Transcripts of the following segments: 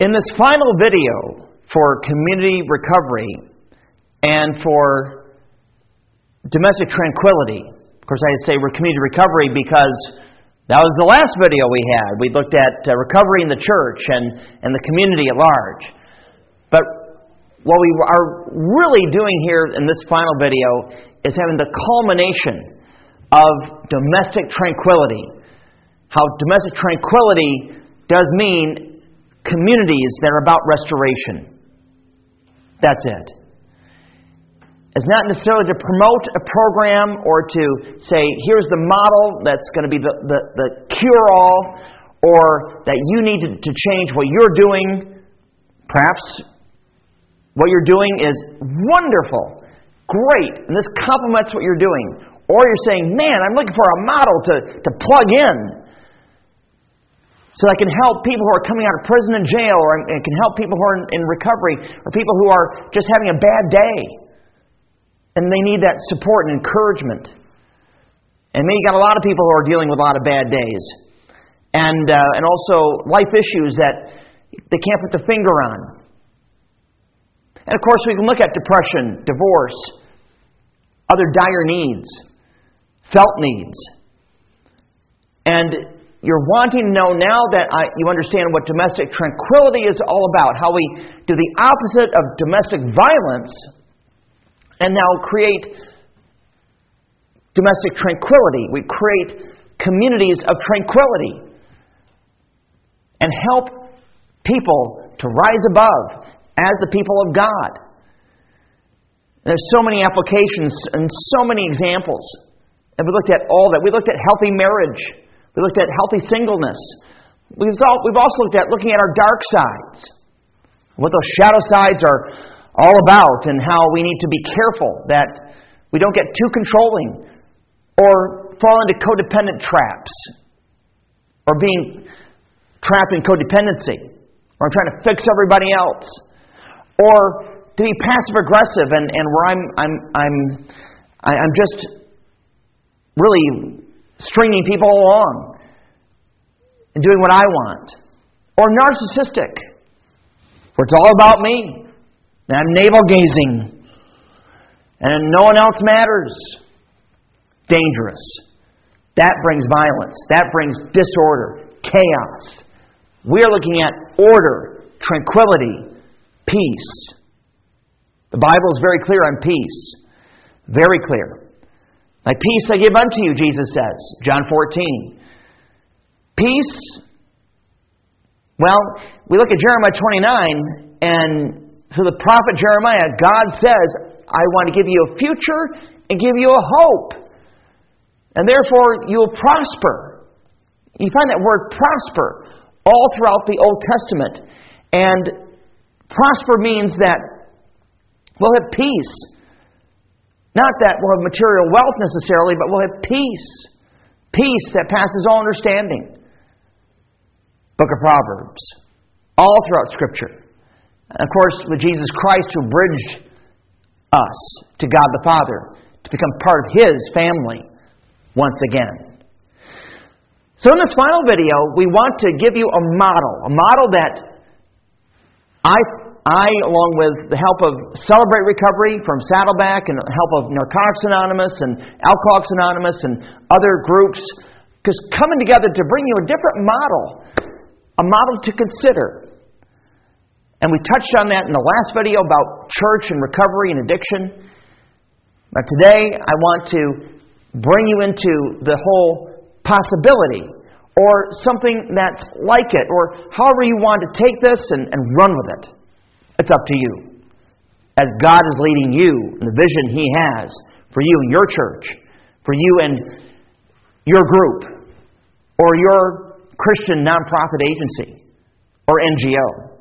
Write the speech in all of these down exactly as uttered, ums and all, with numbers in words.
In this final video for community recovery and for domestic tranquility, of course I say we're community recovery because that was the last video we had. We looked at uh, recovery in the church and, and the community at large. But what we are really doing here in this final video is having the culmination of domestic tranquility. How domestic tranquility does mean communities that are about restoration. That's it. It's not necessarily to promote a program or to say, here's the model that's going to be the, the, the cure-all, or that you need to, to change what you're doing. Perhaps what you're doing is wonderful, great, and this complements what you're doing. Or you're saying, man, I'm looking for a model to, to plug in so I can help people who are coming out of prison and jail, or I can help people who are in, in recovery, or people who are just having a bad day. And they need that support and encouragement. And maybe you got a lot of people who are dealing with a lot of bad days. And, uh, and also life issues that they can't put the finger on. And of course we can look at depression, divorce, other dire needs, felt needs. And you're wanting to know now that I, you understand what domestic tranquility is all about, how we do the opposite of domestic violence and now create domestic tranquility. We create communities of tranquility and help people to rise above as the people of God. There's so many applications and so many examples. And we looked at all that. We looked at healthy marriage. We looked at healthy singleness. We've also looked at looking at our dark sides, what those shadow sides are all about, and how we need to be careful that we don't get too controlling or fall into codependent traps, or being trapped in codependency, or trying to fix everybody else, or to be passive aggressive and, and where I'm I'm I'm I'm just really stringing people along and doing what I want, or narcissistic, where it's all about me. And I'm navel-gazing, and no one else matters. Dangerous. That brings violence. That brings disorder, chaos. We are looking at order, tranquility, peace. The Bible is very clear on peace. Very clear. My peace I give unto you, Jesus says, John fourteen. Peace, well, we look at Jeremiah twenty-nine, and through the prophet Jeremiah, God says, I want to give you a future and give you a hope. And therefore, you will prosper. You find that word prosper all throughout the Old Testament. And prosper means that we'll have peace. Not that we'll have material wealth necessarily, but we'll have peace. Peace that passes all understanding. Book of Proverbs. All throughout Scripture. And of course, with Jesus Christ who bridged us to God the Father to become part of His family once again. So in this final video, we want to give you a model. A model that I, I along with the help of Celebrate Recovery from Saddleback and the help of Narcotics Anonymous and Alcoholics Anonymous and other groups, because coming together to bring you a different model, a model to consider. And we touched on that in the last video about church and recovery and addiction. But today, I want to bring you into the whole possibility, or something that's like it, or however you want to take this and, and run with it. It's up to you. As God is leading you in the vision He has for you and your church, for you and your group, or your Christian nonprofit agency, or N G O.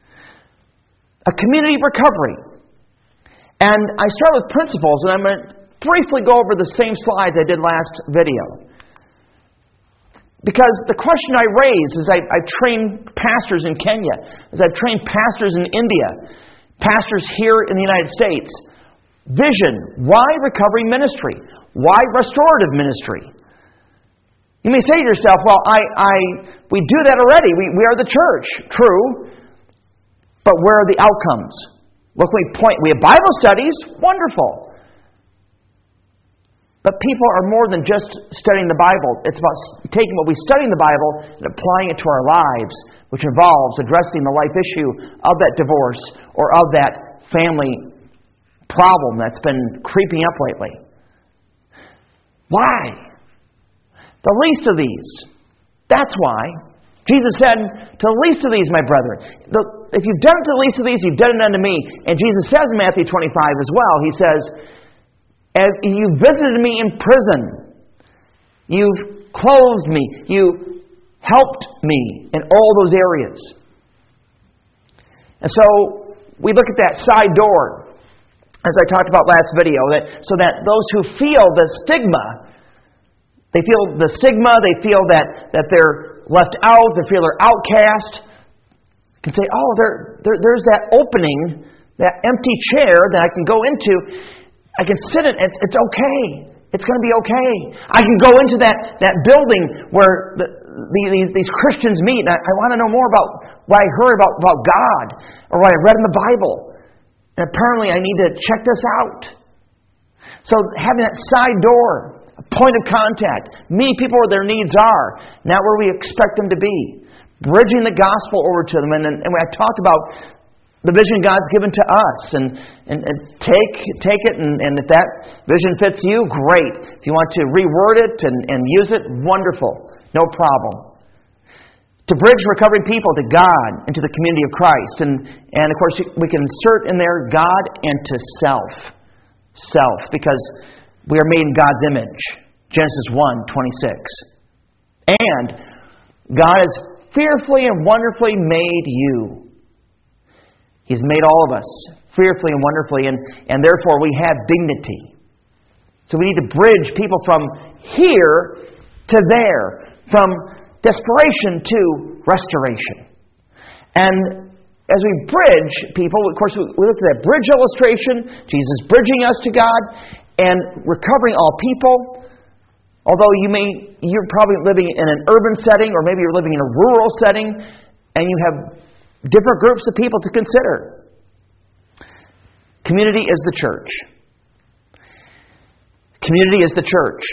A community recovery. And I start with principles, and I'm going to briefly go over the same slides I did last video. Because the question I raise as I, I've trained pastors in Kenya, as I've trained pastors in India, pastors here in the United States, vision, why recovery ministry? Why restorative ministry? You may say to yourself, well, I, I, we do that already. We, we are the church. True. But where are the outcomes? What can we point? We have Bible studies. Wonderful. But people are more than just studying the Bible. It's about taking what we study in the Bible and applying it to our lives, which involves addressing the life issue of that divorce or of that family problem that's been creeping up lately. Why? The least of these. That's why. Jesus said, to the least of these, my brethren. The, if you've done it to the least of these, you've done it unto me. And Jesus says in Matthew twenty-five as well, He says, as you visited me in prison, you've clothed me, you helped me in all those areas. And so we look at that side door, as I talked about last video, that so that those who feel the stigma, they feel the stigma, they feel that, that they're left out, they feel they're outcast, can say, oh, there, there, there's that opening, that empty chair that I can go into. I can sit in it. It's, it's okay. It's going to be okay. I can go into that, that building where the, the, these, these Christians meet. And I, I want to know more about what I heard about, about God or what I read in the Bible. And apparently I need to check this out. So having that side door, a point of contact, meeting people where their needs are, not where we expect them to be. Bridging the gospel over to them. And, and, and when I talked about the vision God's given to us, and, and, and take take it, and, and if that vision fits you, great. If you want to reword it and, and use it, wonderful. No problem. To bridge recovering people to God and to the community of Christ. And, and of course, we can insert in there God and to self. Self, because we are made in God's image. Genesis one twenty-six. And God has fearfully and wonderfully made you. He's made all of us fearfully and wonderfully, and, and therefore we have dignity. So we need to bridge people from here to there, from desperation to restoration. And as we bridge people, of course, we look at that bridge illustration, Jesus bridging us to God, and recovering all people. Although you may, you're probably living in an urban setting, or maybe you're living in a rural setting, and you have different groups of people to consider. Community is the church. Community is the church.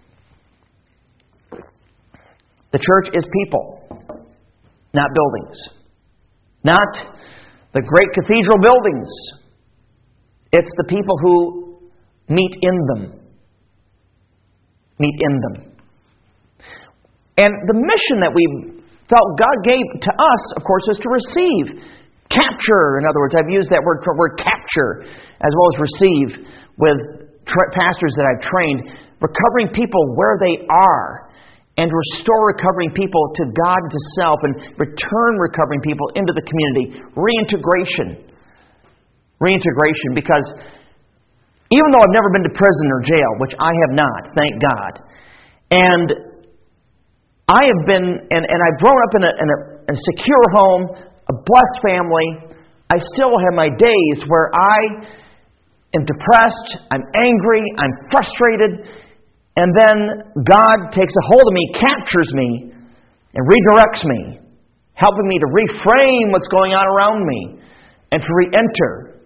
The church is people, not buildings. Not the great cathedral buildings. It's the people who meet in them. Meet in them. And the mission that we felt God gave to us, of course, is to receive. Capture, in other words. I've used that word for word capture as well as receive with tra- pastors that I've trained. Recovering people where they are and restore recovering people to God and to self and return recovering people into the community. Reintegration. Reintegration, because even though I've never been to prison or jail, which I have not, thank God, and I have been, and, and I've grown up in a, in, a, in a secure home, a blessed family. I still have my days where I am depressed, I'm angry, I'm frustrated, and then God takes a hold of me, captures me, and redirects me, helping me to reframe what's going on around me and to re-enter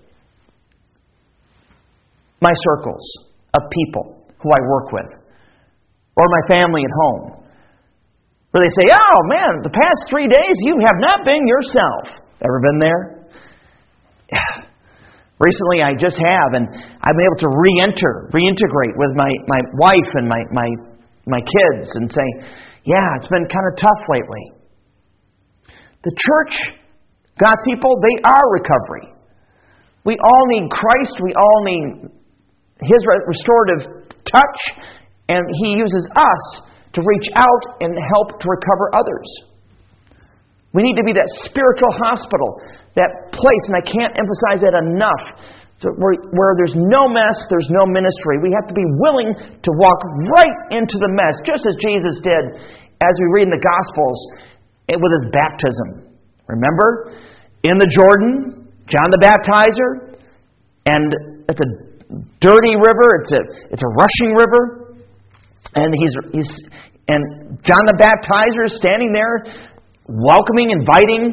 my circles of people who I work with or my family at home. Where they say, oh man, the past three days you have not been yourself. Ever been there? Yeah. Recently I just have, and I've been able to re-enter, reintegrate with my, my wife and my, my, my kids and say, yeah, it's been kind of tough lately. The church, God's people, they are recovery. We all need Christ. We all need His restorative touch, and He uses us to reach out and help to recover others. We need to be that spiritual hospital, that place, and I can't emphasize that enough, so where, where there's no mess, there's no ministry. We have to be willing to walk right into the mess, just as Jesus did, as we read in the Gospels, with His baptism. Remember? In the Jordan, John the Baptizer, and it's a dirty river, it's a, it's a rushing river, And he's, he's and John the Baptizer is standing there, welcoming, inviting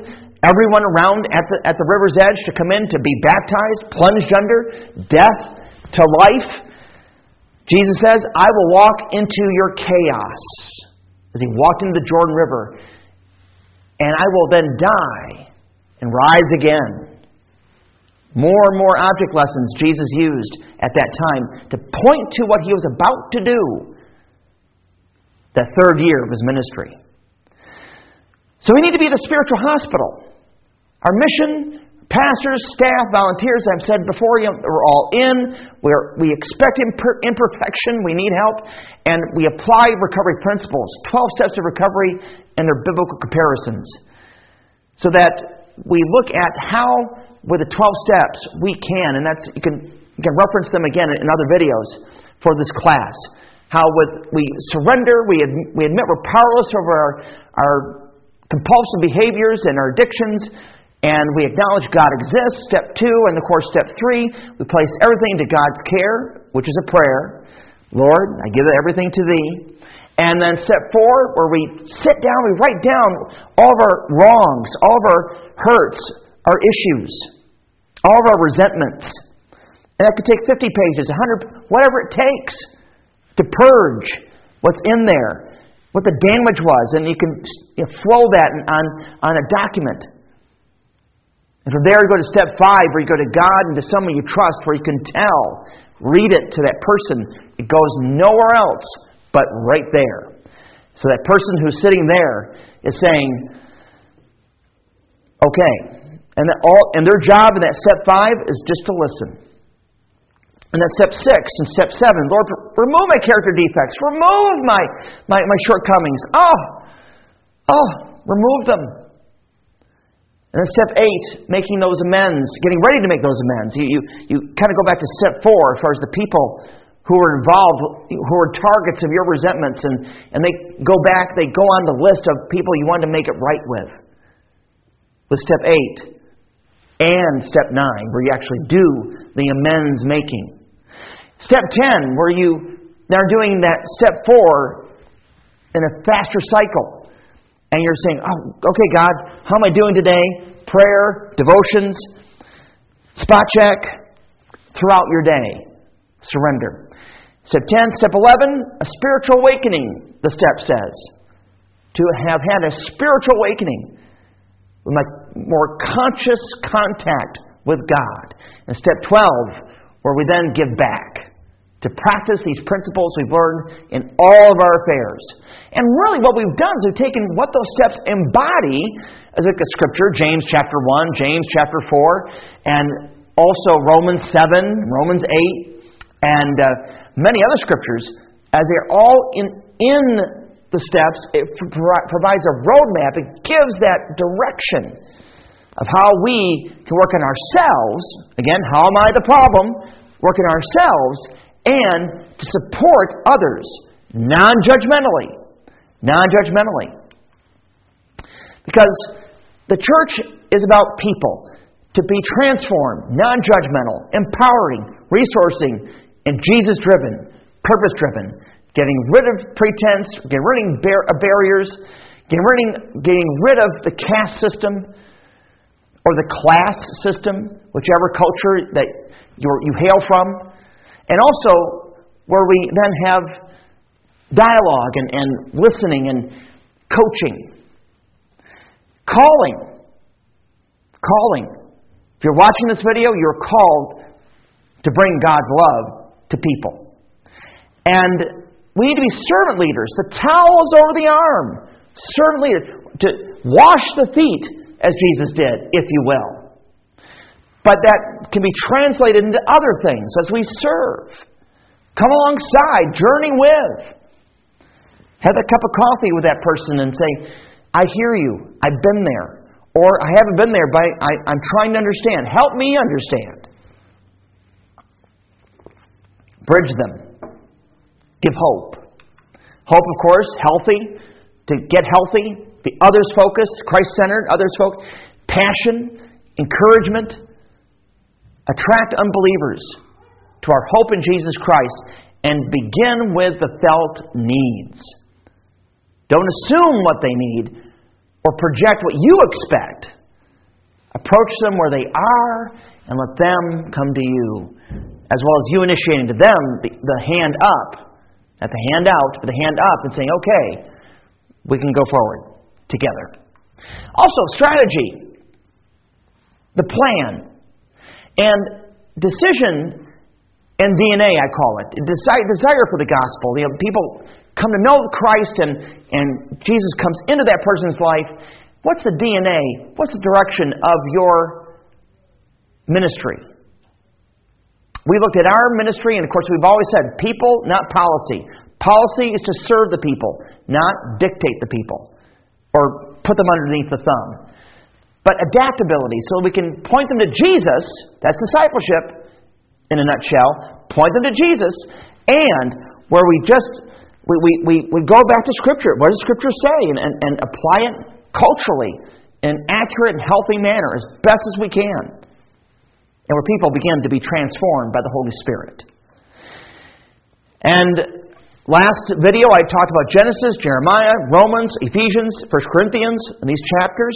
everyone around at the, at the river's edge to come in to be baptized, plunged under, death to life. Jesus says, I will walk into your chaos. As he walked into the Jordan River. And I will then die and rise again. More and more object lessons Jesus used at that time to point to what he was about to do the third year of his ministry. So we need to be the spiritual hospital. Our mission, pastors, staff, volunteers, I've said before, you know, we're all in. We're, we expect imper- imperfection. We need help. And we apply recovery principles, twelve steps of recovery, and their biblical comparisons. So that we look at how, with the twelve steps, we can, and that's you can you can reference them again in other videos for this class. How with we surrender, we ad, we admit we're powerless over our, our compulsive behaviors and our addictions, and we acknowledge God exists. Step two, and of course step three, we place everything into God's care, which is a prayer. Lord, I give everything to Thee. And then step four, where we sit down, we write down all of our wrongs, all of our hurts, our issues, all of our resentments. And that could take fifty pages, one hundred, whatever it takes to purge what's in there, what the damage was. And you can you know, flow that on, on a document. And from there you go to step five, where you go to God and to someone you trust, where you can tell, read it to that person. It goes nowhere else but right there. So that person who's sitting there is saying, okay, and that all and their job in that step five is just to listen. And then step six and step seven, Lord, remove my character defects, remove my my, my shortcomings. Oh, oh, remove them. And then step eight, making those amends, getting ready to make those amends. You you, you kind of go back to step four as far as the people who are involved, who are targets of your resentments, and, and they go back, they go on the list of people you want to make it right with. With step eight and step nine, where you actually do the amends making. Step ten, where you are doing that step four in a faster cycle. And you're saying, oh, okay, God, how am I doing today? Prayer, devotions, spot check, throughout your day. Surrender. Step ten, step eleven, a spiritual awakening, the step says. To have had a spiritual awakening, with my more conscious contact with God. And step twelve, where we then give back. To practice these principles we've learned in all of our affairs. And really what we've done is we've taken what those steps embody, as like a scripture, James chapter one, James chapter four, and also Romans seven, Romans eight, and uh, many other scriptures, as they're all in, in the steps, it pro- provides a roadmap. It gives that direction of how we can work on ourselves. Again, how am I the problem? Work on ourselves and to support others non-judgmentally. Non-judgmentally. Because the church is about people to be transformed, non-judgmental, empowering, resourcing, and Jesus-driven, purpose-driven, getting rid of pretense, getting rid of bar- barriers, getting rid, getting rid of the caste system or the class system, whichever culture that you're, you hail from, and also where we then have dialogue and, and listening and coaching. Calling. Calling. If you're watching this video, you're called to bring God's love to people. And we need to be servant leaders. The towel is over the arm. Servant leaders. To wash the feet, as Jesus did, if you will. But that can be translated into other things as we serve. Come alongside, journey with. Have a cup of coffee with that person and say, I hear you, I've been there. Or I haven't been there, but I, I'm trying to understand. Help me understand. Bridge them. Give hope. Hope, of course, healthy. To get healthy, be others-focused, Christ-centered, others-focused. Passion, encouragement. Attract unbelievers to our hope in Jesus Christ and begin with the felt needs. Don't assume what they need or project what you expect. Approach them where they are and let them come to you, as well as you initiating to them the, the hand up, not the hand out, but the hand up and saying, okay, we can go forward together. Also, strategy, the plan, and decision and D N A, I call it. Desire, desire for the gospel. You know, people come to know Christ and, and Jesus comes into that person's life. What's the D N A? What's the direction of your ministry? We looked at our ministry, and of course we've always said people, not policy. Policy is to serve the people, not dictate the people or put them underneath the thumb. But adaptability, so we can point them to Jesus, that's discipleship in a nutshell, point them to Jesus, and where we just, we, we, we, we go back to Scripture. What does Scripture say? And, and, and apply it culturally in an accurate and healthy manner as best as we can. And where people begin to be transformed by the Holy Spirit. And last video I talked about Genesis, Jeremiah, Romans, Ephesians, First Corinthians, and these chapters.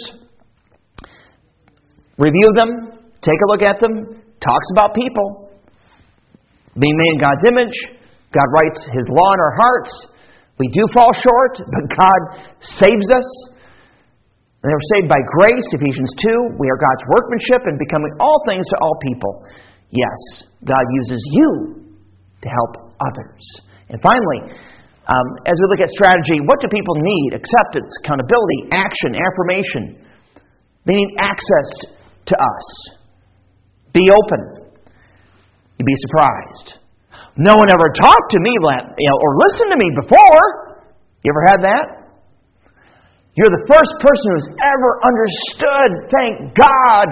Review them, take a look at them, talks about people. Being made in God's image, God writes His law in our hearts. We do fall short, but God saves us. And we're saved by grace, Ephesians two. We are God's workmanship and becoming all things to all people. Yes, God uses you to help others. And finally, um, as we look at strategy, what do people need? Acceptance, accountability, action, affirmation. They need access to us. Be open. You'd be surprised. No one ever talked to me, you know, or listened to me before. You ever had that? You're the first person who's ever understood. Thank God.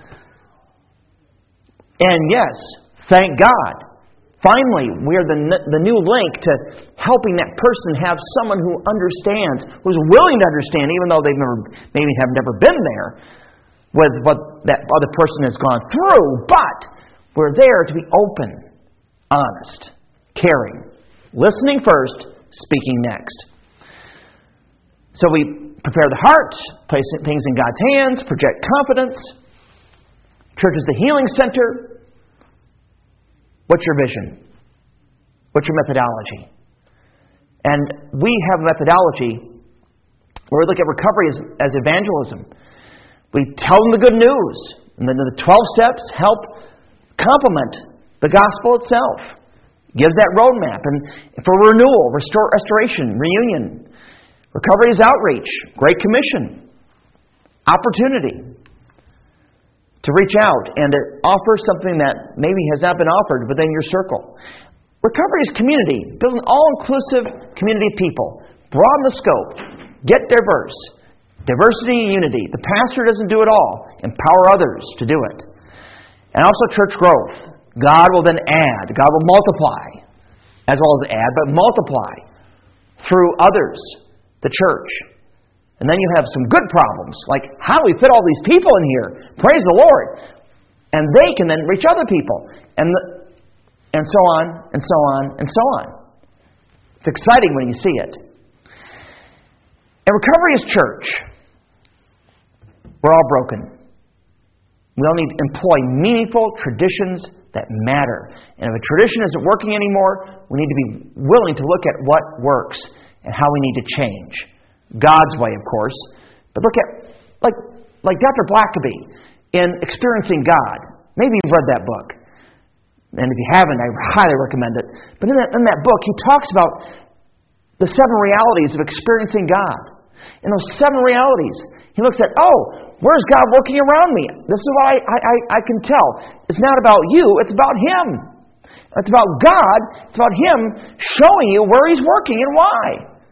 And yes, thank God. Finally, we're the, the new link to helping that person have someone who understands, who's willing to understand, even though they've never, maybe have never been there with what that other person has gone through. But we're there to be open, honest, caring, listening first, speaking next. So we prepare the heart, place things in God's hands, project confidence. Church is the healing center. What's your vision? What's your methodology? And we have a methodology where we look at recovery as, as evangelism. We tell them the good news. And then the twelve steps help complement the gospel itself. Gives that roadmap. And for renewal, restore, restoration, reunion. Recovery is outreach. Great Commission. Opportunity to reach out and to offer something that maybe has not been offered within your circle. Recovery is community. Build an all-inclusive community of people. Broaden the scope. Get diverse. Diversity and unity. The pastor doesn't do it all. Empower others to do it. And also church growth. God will then add. God will multiply. As well as add, but multiply through others, the church. And then you have some good problems, like how do we fit all these people in here? Praise the Lord. And they can then reach other people. And the, and so on, and so on, and so on. It's exciting when you see it. And recovery is church. We're all broken. We all need to employ meaningful traditions that matter. And if a tradition isn't working anymore, we need to be willing to look at what works and how we need to change. God's way, of course. But look at, like, like Doctor Blackaby in Experiencing God. Maybe you've read that book. And if you haven't, I highly recommend it. But in that, in that book, he talks about the seven realities of experiencing God. In those seven realities, he looks at, oh, where's God working around me? This is what I, I, I can tell. It's not about you, it's about Him. It's about God, it's about Him showing you where He's working and why.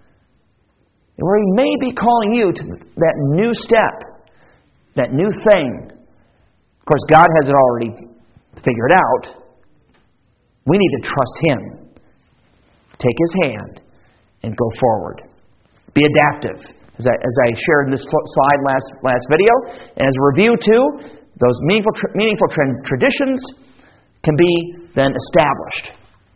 And where He may be calling you to that new step, that new thing. Of course, God has it already figured out. We need to trust Him. Take His hand and go forward. Be adaptive. As I, as I shared in this slide last, last video. And as a review too, those meaningful, meaningful traditions can be then established.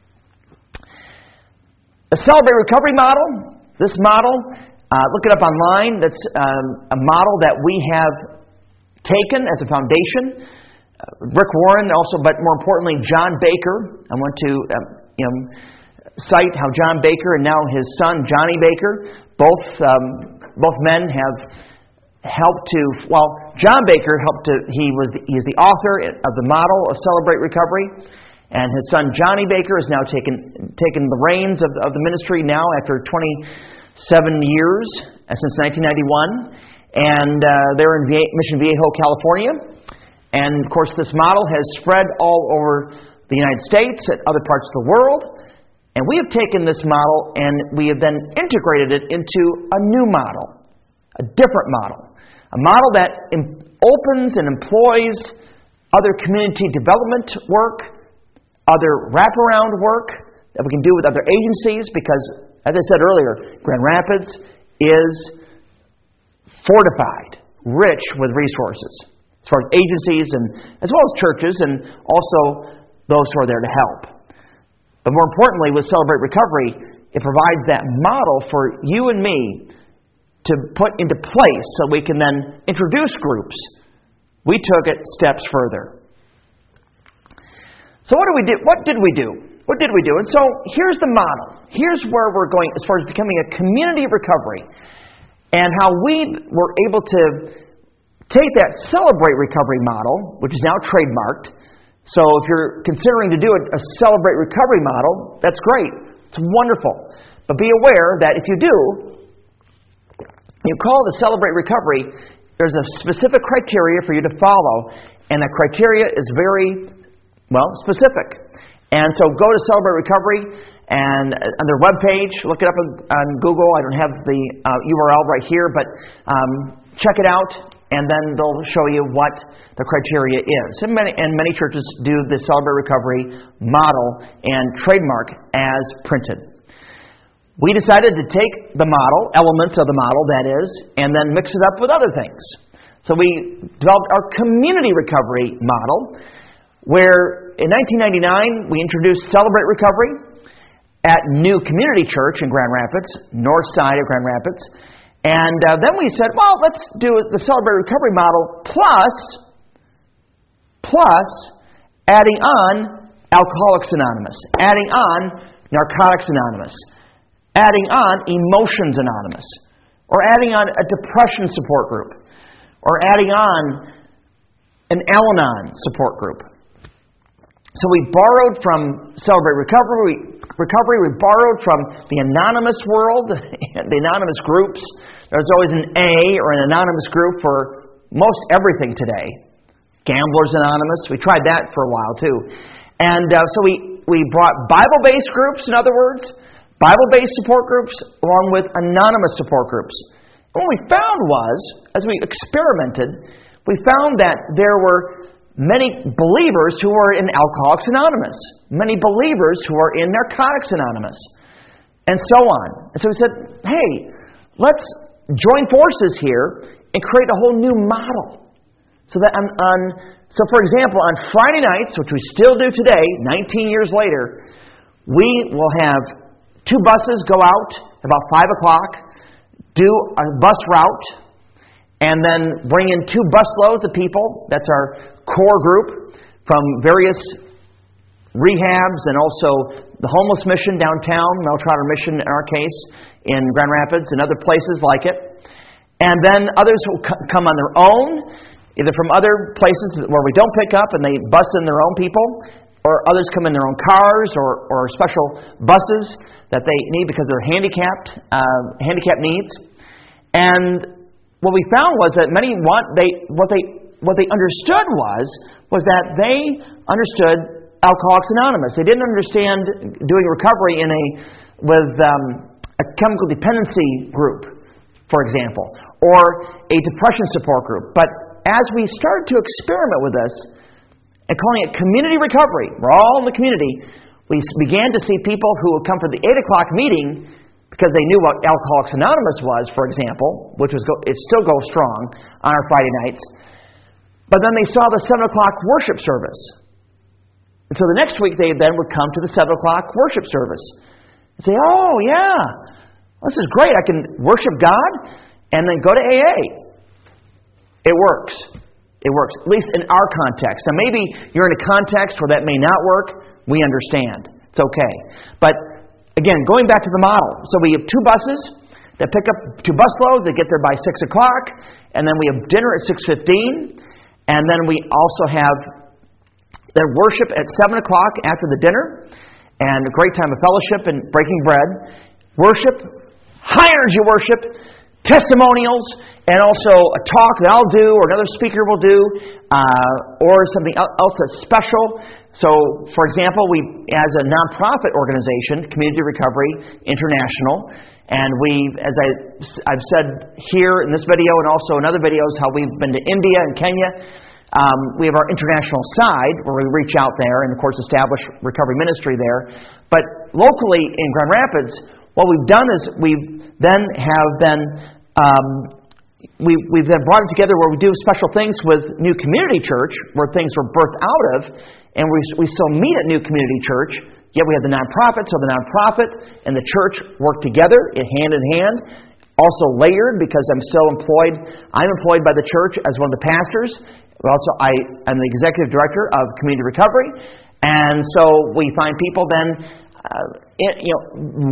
The Celebrate Recovery model. This model, uh, look it up online. That's um, a model that we have taken as a foundation. Uh, Rick Warren also, but more importantly, John Baker. I want to uh, you know, cite how John Baker and now his son, Johnny Baker, both um, both men have helped to, well, John Baker helped to, he was the, he is the author of the model of Celebrate Recovery, and his son Johnny Baker has now taken taken the reins of, of the ministry now after twenty-seven years, uh, since nineteen ninety-one, and uh, they're in Vie- Mission Viejo, California, and of course this model has spread all over the United States and other parts of the world, and we have taken this model and we have then integrated it into a new model, a different model. A model that em- opens and employs other community development work, other wraparound work that we can do with other agencies, because, as I said earlier, Grand Rapids is fortified, rich with resources, as far as agencies and as well as churches and also those who are there to help. But more importantly, with Celebrate Recovery, it provides that model for you and me to put into place so we can then introduce groups. We took it steps further. So what did we do? What did we do? What did we do? And so here's the model. Here's where we're going as far as becoming a community of recovery, and how we were able to take that Celebrate Recovery model, which is now trademarked. So if you're considering to do a, a Celebrate Recovery model, that's great. It's wonderful. But be aware that if you do, you call it a Celebrate Recovery, there's a specific criteria for you to follow, and that criteria is very, well, specific. And so go to Celebrate Recovery, and on their webpage, look it up on Google. I don't have the uh, U R L right here, but um, check it out, and then they'll show you what the criteria is. And many, and many churches do the Celebrate Recovery model and trademark as printed. We decided to take the model, elements of the model that is, and then mix it up with other things. So we developed our community recovery model, where in nineteen ninety-nine we introduced Celebrate Recovery at New Community Church in Grand Rapids, north side of Grand Rapids. And uh, then we said, well, let's do the Celebrate Recovery model plus, plus adding on Alcoholics Anonymous, adding on Narcotics Anonymous, adding on Emotions Anonymous, or adding on a depression support group, or adding on an Al-Anon support group. So we borrowed from Celebrate Recovery, recovery we borrowed from the anonymous world, the anonymous groups. There's always an A or an anonymous group for most everything today. Gamblers Anonymous, we tried that for a while too. And uh, so we, we brought Bible-based groups, in other words, Bible-based support groups, along with anonymous support groups. And what we found was, as we experimented, we found that there were many believers who were in Alcoholics Anonymous, many believers who are in Narcotics Anonymous, and so on. And so we said, hey, let's join forces here and create a whole new model. So that on, on so for example, on Friday nights, which we still do today, nineteen years later, we will have two buses go out about five o'clock, do a bus route, and then bring in two busloads of people. That's our core group from various rehabs and also the homeless mission downtown, Mel Trotter Mission in our case, in Grand Rapids and other places like it. And then others will come on their own, either from other places where we don't pick up and they bus in their own people, or others come in their own cars or, or special buses that they need because they're handicapped, uh, handicap needs. And what we found was that many want they what they what they understood was was that they understood Alcoholics Anonymous. They didn't understand doing recovery in a with um, a chemical dependency group, for example, or a depression support group. But as we started to experiment with this and calling it community recovery, we're all in the community, we began to see people who would come for the eight o'clock meeting because they knew what Alcoholics Anonymous was, for example, which was go, it still goes strong on our Friday nights. But then they saw the seven o'clock worship service. And so the next week they then would come to the seven o'clock worship service and say, oh, yeah, this is great. I can worship God and then go to A A. It works. It works, at least in our context. Now, maybe you're in a context where that may not work. We understand. It's okay. But, again, going back to the model. So we have two buses that pick up two busloads. They get there by six o'clock. And then we have dinner at six fifteen. And then we also have their worship at seven o'clock after the dinner. And a great time of fellowship and breaking bread. Worship, high energy worship, testimonials, and also a talk that I'll do or another speaker will do, uh, or something else that's special. So, for example, we, as a nonprofit organization, Community Recovery International, and we, as I, I've said here in this video and also in other videos, how we've been to India and Kenya. Um, we have our international side where we reach out there and, of course, establish recovery ministry there. But locally in Grand Rapids, what we've done is we've then have been um, we, we've then brought it together where we do special things with New Community Church, where things were birthed out of, and we we still meet at New Community Church. Yet we have the nonprofit, so the nonprofit and the church work together, hand in hand. Also layered, because I'm still employed. I'm employed by the church as one of the pastors. Also, I am the executive director of Community Recovery, and so we find people then, uh, in, you know,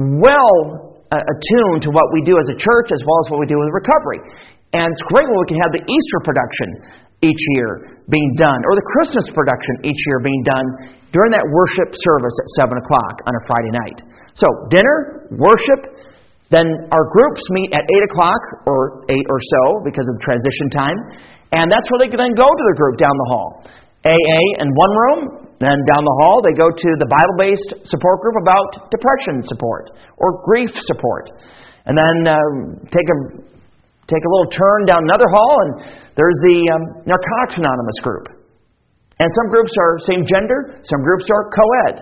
well uh, attuned to what we do as a church as well as what we do with recovery. And it's great when we can have the Easter production each year being done, or the Christmas production each year being done during that worship service at seven o'clock on a Friday night. So, dinner, worship, then our groups meet at eight o'clock or eight or so because of the transition time. And that's where they can then go to their group down the hall. A A in one room, then down the hall they go to the Bible-based support group about depression support or grief support. And then uh, take a take a little turn down another hall, and there's the um, Narcotics Anonymous group. And some groups are same gender, some groups are co-ed.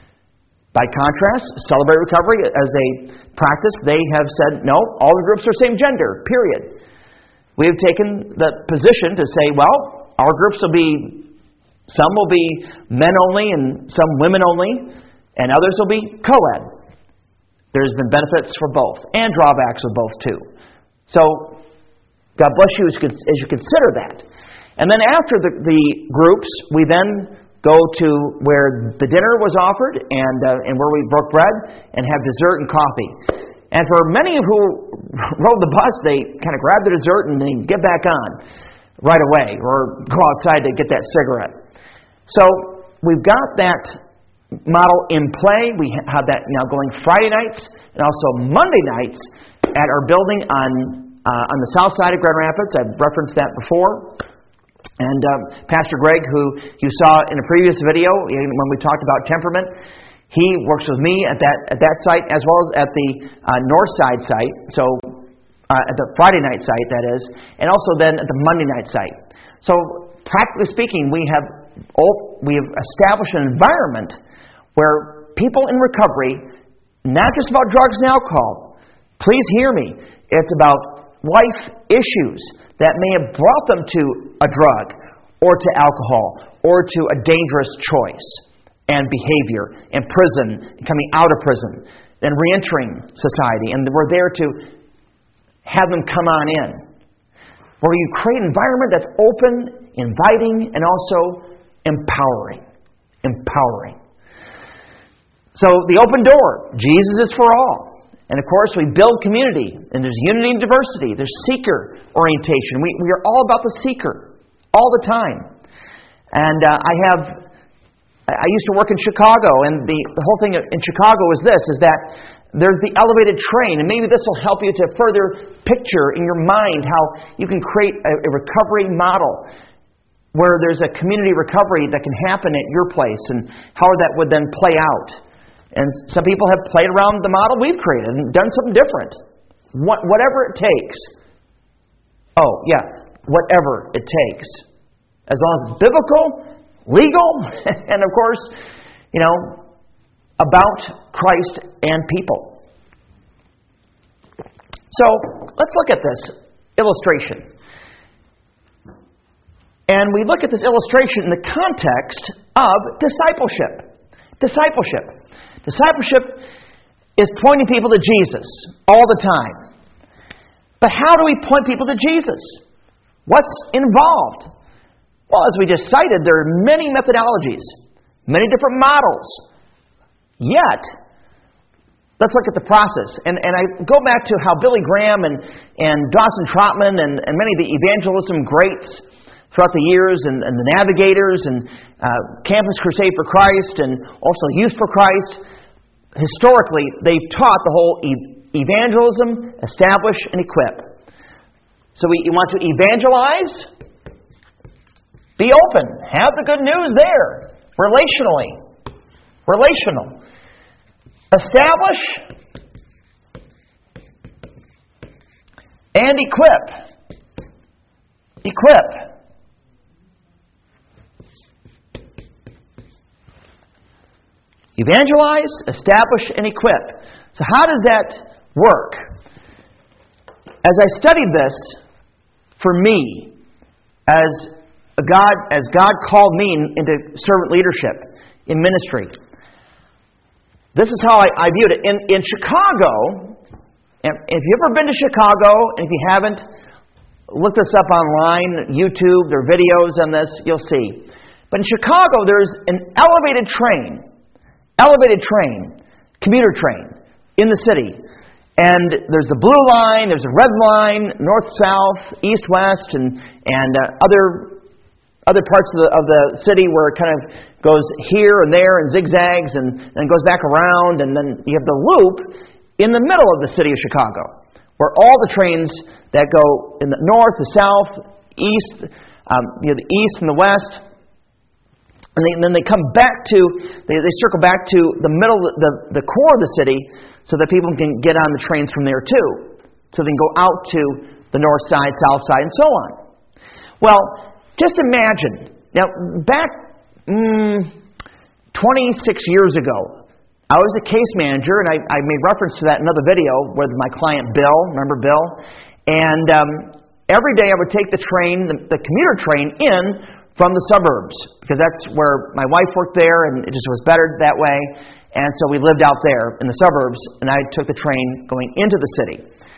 By contrast, Celebrate Recovery as a practice, they have said, no, all the groups are same gender, period. We have taken the position to say, well, our groups will be, some will be men only and some women only, and others will be co-ed. There's been benefits for both, and drawbacks with both too. So, God bless you as you consider that. And then after the, the groups, we then go to where the dinner was offered and uh, and where we broke bread and have dessert and coffee. And for many who rode the bus, they kind of grab the dessert and then get back on right away or go outside to get that cigarette. So we've got that model in play. We have that now going Friday nights and also Monday nights at our building on uh, on the south side of Grand Rapids. I've referenced that before. And um, Pastor Greg, who you saw in a previous video when we talked about temperament, he works with me at that at that site as well as at the uh, north side site, so uh, at the Friday night site, that is, and also then at the Monday night site. So practically speaking, we have we have established an environment where people in recovery, not just about drugs and alcohol, please hear me, it's about life issues that may have brought them to a drug or to alcohol or to a dangerous choice and behavior in prison, coming out of prison, then re-entering society. And we're there to have them come on in. Where you create an environment that's open, inviting, and also empowering. Empowering. So the open door, Jesus is for all. And of course, we build community, and there's unity and diversity. There's seeker orientation. We we are all about the seeker, all the time. And uh, I have, I used to work in Chicago, and the, the whole thing in Chicago is this, is that there's the elevated train, and maybe this will help you to further picture in your mind how you can create a, a recovery model where there's a community recovery that can happen at your place, and how that would then play out. And some people have played around the model we've created and done something different. What, whatever it takes. Oh, yeah, whatever it takes. As long as it's biblical, legal, and of course, you know, about Christ and people. So, let's look at this illustration. And we look at this illustration in the context of discipleship. Discipleship. Discipleship is pointing people to Jesus all the time. But how do we point people to Jesus? What's involved? Well, as we just cited, there are many methodologies, many different models. Yet, let's look at the process. And, and I go back to how Billy Graham and, and Dawson Trotman and, and many of the evangelism greats throughout the years, and, and the Navigators and uh, Campus Crusade for Christ and also Youth for Christ, historically, they've taught the whole e- evangelism, establish, and equip. So we you want to evangelize, be open, have the good news there, relationally, relational. Establish and equip. Equip. Evangelize, establish, and equip. So how does that work? As I studied this, for me, as a God, as God called me into servant leadership in ministry, this is how I, I viewed it. In, in Chicago, and if you've ever been to Chicago, and if you haven't, look this up online, YouTube, there are videos on this, you'll see. But in Chicago, there's an elevated train, elevated train, commuter train, in the city. And there's the blue line, there's a red line, north-south, east-west, and, and uh, other other parts of the, of the city where it kind of goes here and there and zigzags and then goes back around, and then you have the loop in the middle of the city of Chicago, where all the trains that go in the north, the south, east, um, you know, the east and the west, and, they, and then they come back to, they, they circle back to the middle, the, the core of the city, so that people can get on the trains from there too, so they can go out to the north side, south side, and so on. Well, just imagine, now back mm, twenty-six years ago, I was a case manager, and I, I made reference to that in another video with my client Bill, remember Bill? And um, every day I would take the train, the, the commuter train in from the suburbs, because that's where my wife worked there, and it just was better that way. And so we lived out there in the suburbs, and I took the train going into the city.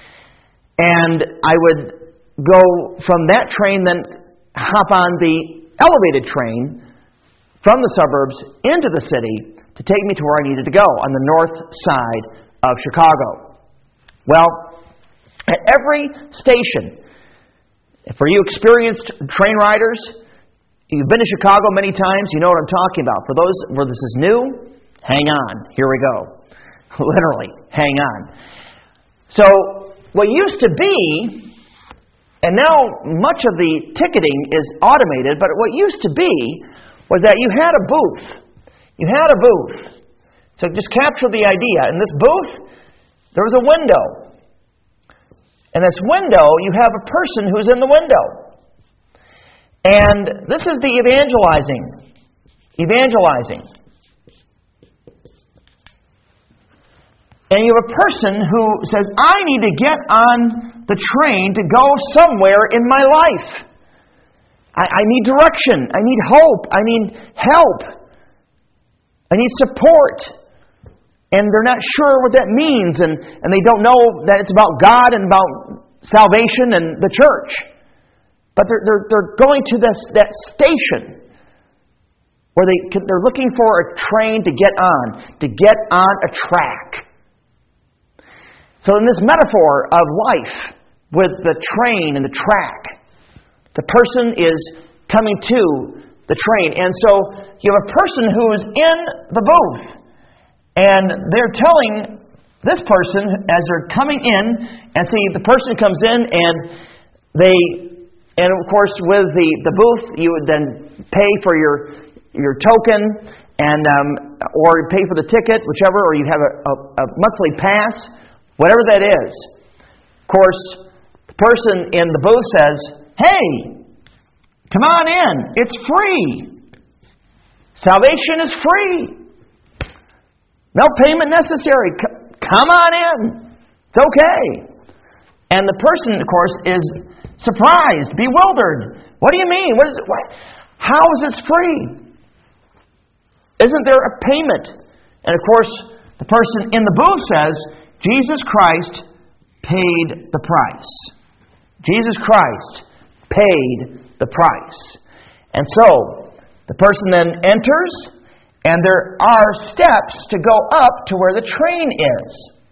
And I would go from that train, then hop on the elevated train from the suburbs into the city to take me to where I needed to go on the north side of Chicago. Well, at every station, for you experienced train riders, you've been to Chicago many times, you know what I'm talking about. For those where this is new, hang on. Here we go. Literally, hang on. So, what used to be, and now much of the ticketing is automated, but what used to be was that you had a booth. You had a booth. So just capture the idea. In this booth, there was a window. In this window, you have a person who's in the window. And this is the evangelizing. Evangelizing. And you have a person who says, I need to get on the train to go somewhere in my life. I, I need direction. I need hope. I need help. I need support. And they're not sure what that means. And, and they don't know that it's about God and about salvation and the church. But they're, they're, they're going to this that station where they can, they're looking for a train to get on, to get on a track. So in this metaphor of life, with the train and the track, the person is coming to the train. And so you have a person who is in the booth, and they're telling this person, as they're coming in, and see, the person comes in, and they, and of course with the, the booth, you would then pay for your your token, and um, or pay for the ticket, whichever, or you have a, a, a monthly pass. Whatever that is. Of course, the person in the booth says, hey, come on in. It's free. Salvation is free. No payment necessary. C- come on in. It's okay. And the person, of course, is surprised, bewildered. What do you mean? What is it? What? How is it free? Isn't there a payment? And of course, the person in the booth says, Jesus Christ paid the price. Jesus Christ paid the price. And so, the person then enters, and there are steps to go up to where the train is.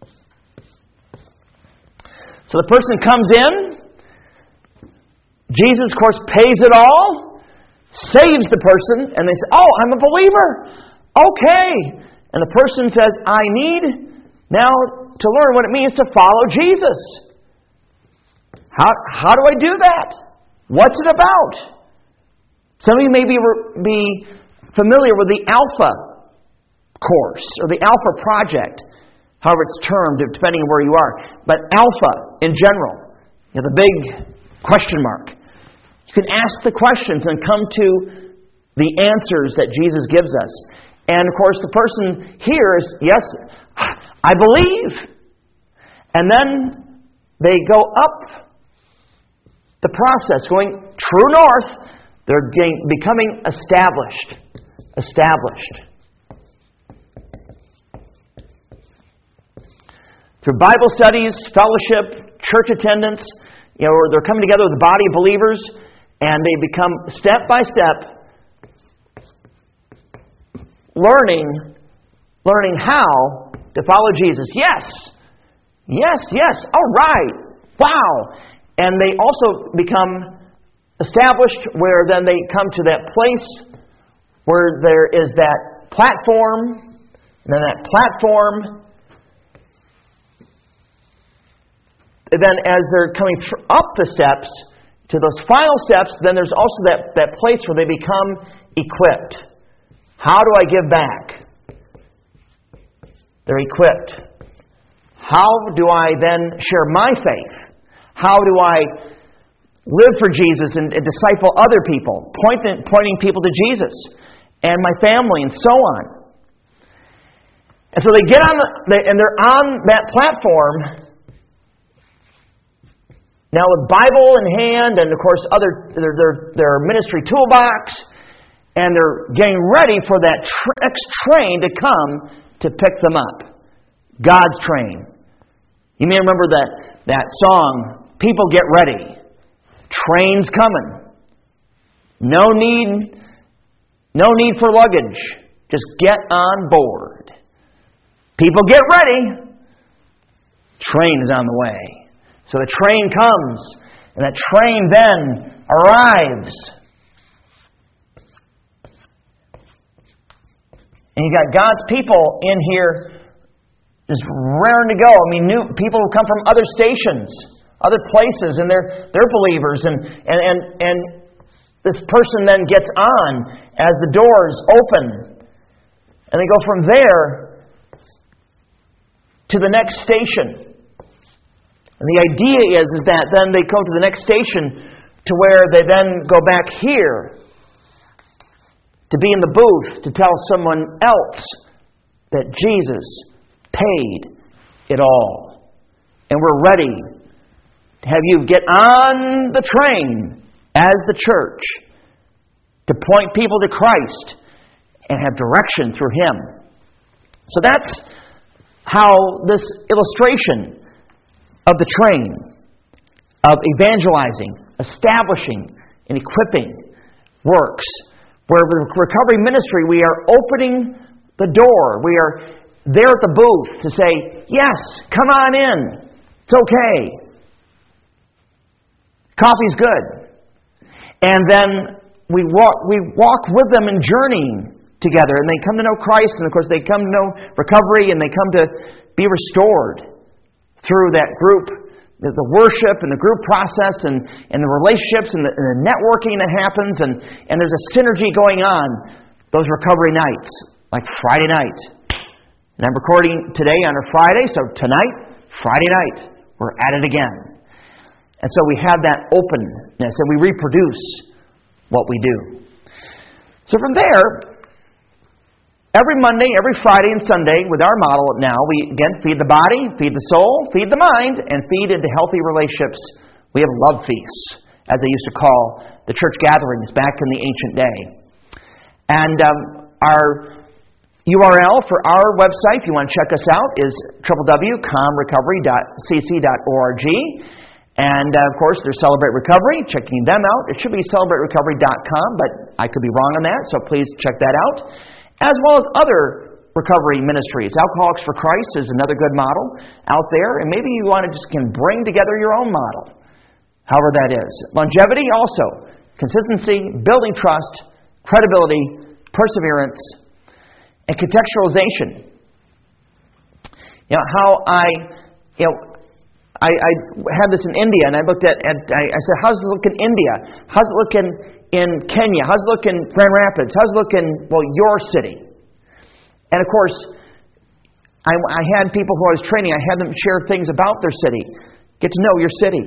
So the person comes in. Jesus, of course, pays it all, saves the person, and they say, oh, I'm a believer. Okay. And the person says, I need now to learn what it means to follow Jesus. How, how do I do that? What's it about? Some of you may be, be familiar with the Alpha course or the Alpha project, however it's termed, depending on where you are. But Alpha in general, you know, the big question mark. You can ask the questions and come to the answers that Jesus gives us. And of course, the person hears, yes, I believe. And then they go up the process, going true north. They're getting, becoming established. Established. Through Bible studies, fellowship, church attendance, you know, they're coming together with a body of believers, and they become step by step learning, learning how to follow Jesus. Yes, yes, yes. All right. Wow. And they also become established where then they come to that place where there is that platform, and then that platform, and then as they're coming up the steps to those final steps, then there's also that, that place where they become equipped. How do I give back? They're equipped. How do I then share my faith? How do I live for Jesus and, and disciple other people, pointing, pointing people to Jesus and my family and so on. And so they get on the, they, and they're on that platform now with Bible in hand and of course other their, their, their ministry toolbox, and they're getting ready for that tr- next train to come to pick them up. God's train. You may remember that, that song, People Get Ready. Train's coming. No need, no need for luggage. Just get on board. People get ready. Train is on the way. So the train comes, and that train then arrives. And you got God's people in here just raring to go. I mean, new people who come from other stations, other places, and they're they're believers, and and and, and this person then gets on as the doors open, and they go from there to the next station. And the idea is, is that then they go to the next station to where they then go back here to be in the booth to tell someone else that Jesus paid it all. And we're ready to have you get on the train as the church to point people to Christ and have direction through Him. So that's how this illustration of the train, of evangelizing, establishing, and equipping works. Where with recovery ministry, we are opening the door. We are there at the booth to say, yes, come on in. It's okay. Coffee's good. And then we walk, we walk with them in journeying together. And they come to know Christ. And of course they come to know recovery. And they come to be restored through that group, the worship and the group process and, and the relationships and the, and the networking that happens. And, and there's a synergy going on those recovery nights, like Friday night. And I'm recording today on a Friday, so tonight, Friday night, we're at it again. And so we have that openness and we reproduce what we do. So from there, every Monday, every Friday and Sunday, with our model now, we again feed the body, feed the soul, feed the mind, and feed into healthy relationships. We have love feasts, as they used to call the church gatherings back in the ancient day. And um, our U R L for our website, if you want to check us out, is w w w dot com recovery dot c c dot org. And, uh, of course, there's Celebrate Recovery, checking them out. It should be celebrate recovery dot com, but I could be wrong on that, so please check that out. As well as other recovery ministries. Alcoholics for Christ is another good model out there, and maybe you want to just can bring together your own model, however that is. Longevity also, consistency, building trust, credibility, perseverance, and contextualization. You know, how I, you know, I, I had this in India, and I looked at, at I, I said, how's it look in India? How's it look in, in Kenya? How's it look in Grand Rapids? How's it look in, well, your city? And of course, I, I had people who I was training, I had them share things about their city. Get to know your city.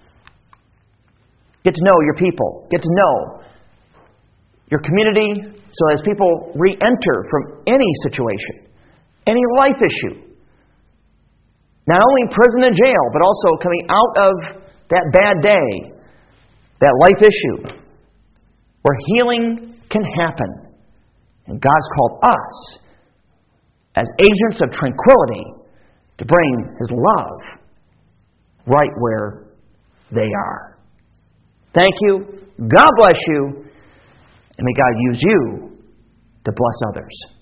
Get to know your people. Get to know your community, so as people re-enter from any situation, any life issue, not only prison and jail, but also coming out of that bad day, that life issue, where healing can happen. And God's called us as agents of tranquility to bring His love right where they are. Thank you. God bless you. And may God use you to bless others.